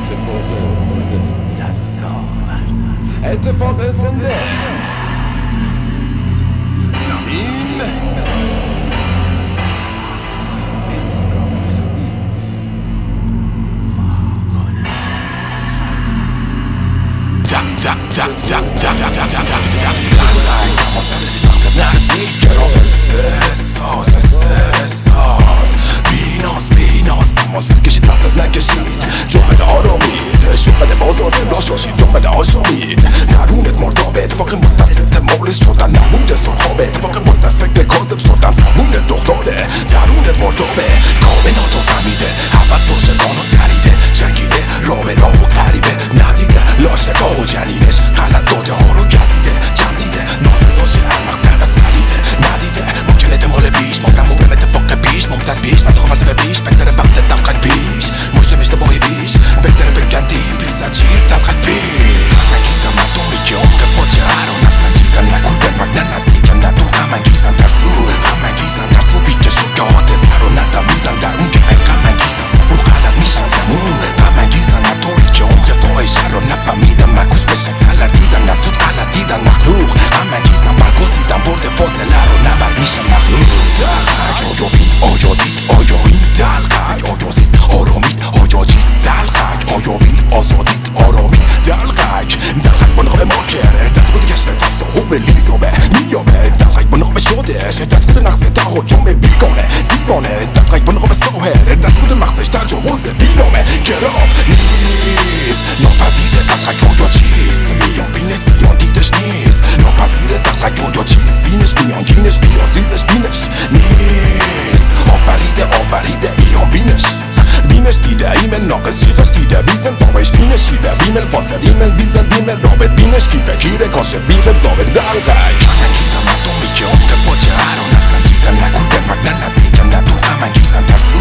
اتفاق مرده دست آوردت اتفاق زنده زمین زیستگاه خبیث سماسل کشید وقتت نکشید جمعه آرامید شمعه بازار زنده شاشید جمعه آشامید درونت مردابه اتفاق متصد مولس شدن نمود سرخابه اتفاق متصد فکر کاذب شدن زبونت دختاده درونت مردابه کائناتو فهمیده حوض پشتگانو تریده جنگیده راه به راه و غریبه ندیده لاشگاه و جنینش غلط داده ها رو گزیده جمدیده ناسزاش احمق‌تر از سلیده ندیده ممکن احتمال بیش ممکن اتفاق پیش ممتد بیش من تخمت به بیش بهتره وقت دمقت بیش مشتم اشتباهی بیش بهتره بگندیم پیش زنجیر دمقت بیش همانگیزم مردمی که عمق فاجعه رو نسنجیدن نکول به مگنن نزدیکن ندور همانگیزن ترسو همانگیزن ترسو بیکشو که حادثه رو ندمیدن در اون که از همانگیزن سبرو غلط میشن تموم همانگیزن نداری که عمق فاحشه رو نفهمیدن مکوس به شک سلط دیدن از تو غلط دیدن مخلوق همانگیزن برگزیدن برد فاصله رو نبرد میشن مخلوق آیا بین آیا دید آیا این دلقک آیا زیست آرامید آیا چیست دلقک آیا وی آزادید آرامید دلقک با نقاب مارکر دست خود کشف تصاحب لیزابه میامه دلقک با نقاب شادش دست خود نقص تهاجم بیگانه دیوانه دلقک با نقاب ساهر دست خود مقصش تجاوز بینامه گراف نیست ناپدیده دلقک آیا چیست میان بینش زیان دیدش نیست ناپذیره دلقک آیا چیست بینش میانگینش بیاز ریزش بینش نیست آفریده ایان بینش دیده ایمن ناقص چیقش دیده بیزن فاوش بینش شیبه بیمل فاسد ایمن بیزن بیمل رابط بینش کی فکیره کاشف بیغل زابط دلقک همانگیزن مردمی که عمق فاجعه رو نستنجیدن نکول به مگنن نزدیکن ندور همانگیزن ترسو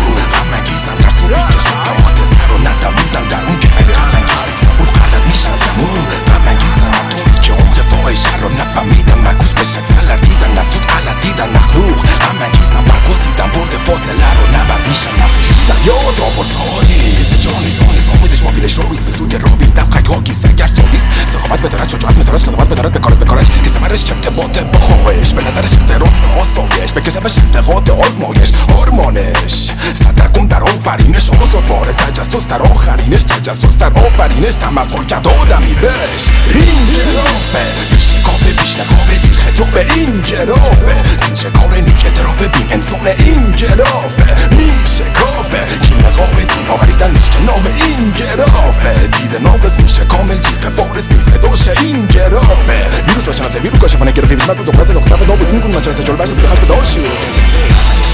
بیکشو که حادثه رو ندمیدن در اون که از همانگیزن سبور غلط میشن تموم همانگیزن مردمی که عمق فاحشه رو نفهمیدن مکوس به شک سلط دیدن از تو غلط دیدن مخلوق همانگیزن برگزیدن برد فاصله رو نبرد میشن یاد آورد سادیس جانی سامیزش مابیلش رو بیست به سوی رابین دلقک ها گیسه گر سالیس سخابت بدارد شجاعت متارش قضاوت بدارد بکارت که سمرش ارتباط با خواهش به نظرش احتراس آسایش به کسبش انتقاد آزمایش آرمانش صدرکن در آفرینش آزادواره تجسس در آخرینش تجسس در آفرینش تمسخر کرد آدمی بش این گرافه بیش کافه بیش نخوابه دیر خطابه این گرافه زین شکار نیک اعترافه بین انسان این گرافه میشه کافه کی نقابه دین آوریدن نیش که نام این گرافه دیده ناقص میشه کامل جیغ فارس بی صداشه این گرافه ویروس را شناسه ویروس کاشفانه گرافه بیش مزد دخرز نقصه نابود میکن ناچار تجربه برش بده خشب داشت